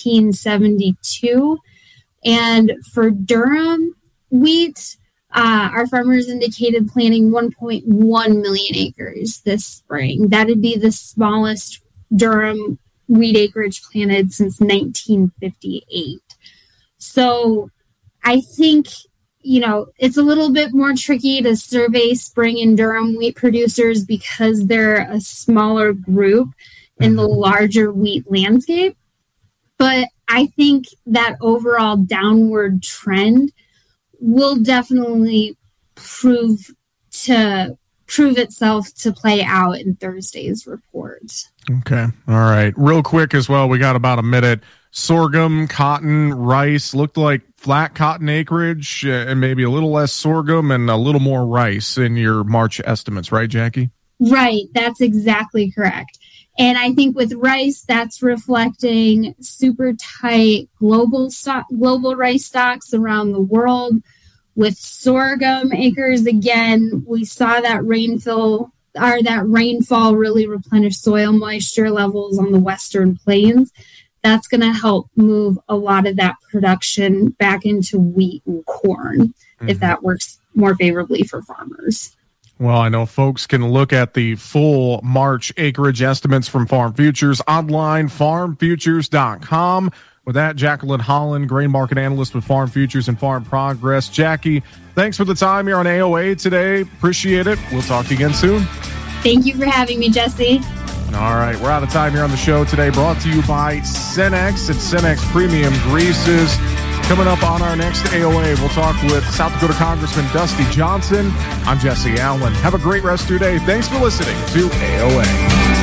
1972. And for durum wheat, our farmers indicated planting 1.1 million acres this spring. That'd be the smallest durum wheat acreage planted since 1958. So I think, it's a little bit more tricky to survey spring and durum wheat producers because they're a smaller group in the larger wheat landscape. But I think that overall downward trend will definitely prove itself to play out in Thursday's reports. Okay. All right. Real quick as well, we got about a minute. Sorghum, cotton, rice, looked like flat cotton acreage and maybe a little less sorghum and a little more rice in your March estimates, right, Jackie? Right. That's exactly correct. And I think with rice, that's reflecting super tight global rice stocks around the world. With sorghum acres, again, we saw that rainfall really replenish soil moisture levels on the Western Plains. That's going to help move a lot of that production back into wheat and corn, if that works more favorably for farmers. Well, I know folks can look at the full March acreage estimates from Farm Futures online, farmfutures.com. With that, Jacqueline Holland, grain market analyst with Farm Futures and Farm Progress. Jackie, thanks for the time here on AOA today. Appreciate it. We'll talk to you again soon. Thank you for having me, Jesse. All right, we're out of time here on the show today. Brought to you by Cenex and Cenex Premium Greases. Coming up on our next AOA, we'll talk with South Dakota Congressman Dusty Johnson. I'm Jesse Allen. Have a great rest of your day. Thanks for listening to AOA.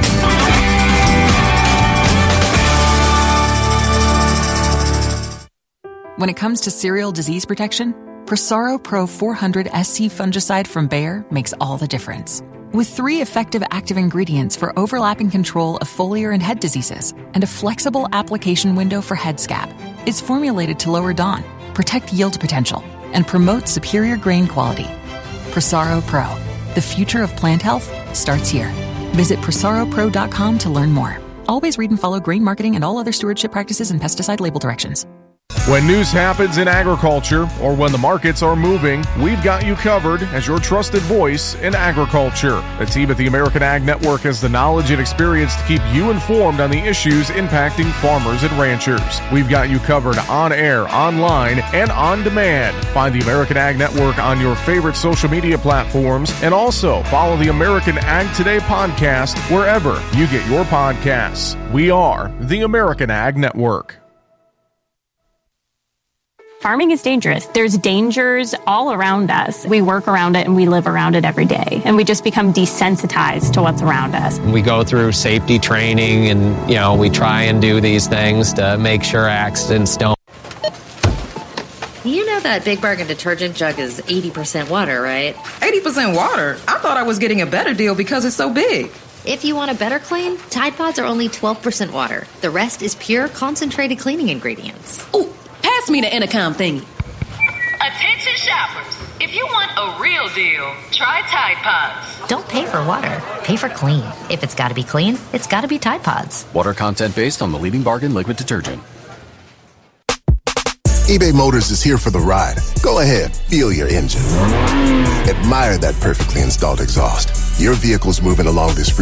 When it comes to cereal disease protection, Prosaro Pro 400 SC fungicide from Bayer makes all the difference. With 3 effective active ingredients for overlapping control of foliar and head diseases and a flexible application window for head scab, it's formulated to lower DON, protect yield potential, and promote superior grain quality. Prosaro Pro. The future of plant health starts here. Visit ProsaroPro.com to learn more. Always read and follow grain marketing and all other stewardship practices and pesticide label directions. When news happens in agriculture or when the markets are moving, we've got you covered as your trusted voice in agriculture. The team at the American Ag Network has the knowledge and experience to keep you informed on the issues impacting farmers and ranchers. We've got you covered on air, online, and on demand. Find the American Ag Network on your favorite social media platforms, and also follow the American Ag Today podcast wherever you get your podcasts. We are the American Ag Network. Farming is dangerous. There's dangers all around us. We work around it and we live around it every day. And we just become desensitized to what's around us. We go through safety training and, we try and do these things to make sure accidents don't. You know that Big Bargain detergent jug is 80% water, right? 80% water? I thought I was getting a better deal because it's so big. If you want a better clean, Tide Pods are only 12% water. The rest is pure concentrated cleaning ingredients. Ooh. Pass me the intercom thingy. Attention shoppers. If you want a real deal, try Tide Pods. Don't pay for water. Pay for clean. If it's got to be clean, it's got to be Tide Pods. Water content based on the leading bargain liquid detergent. eBay Motors is here for the ride. Go ahead, feel your engine. Admire that perfectly installed exhaust. Your vehicle's moving along this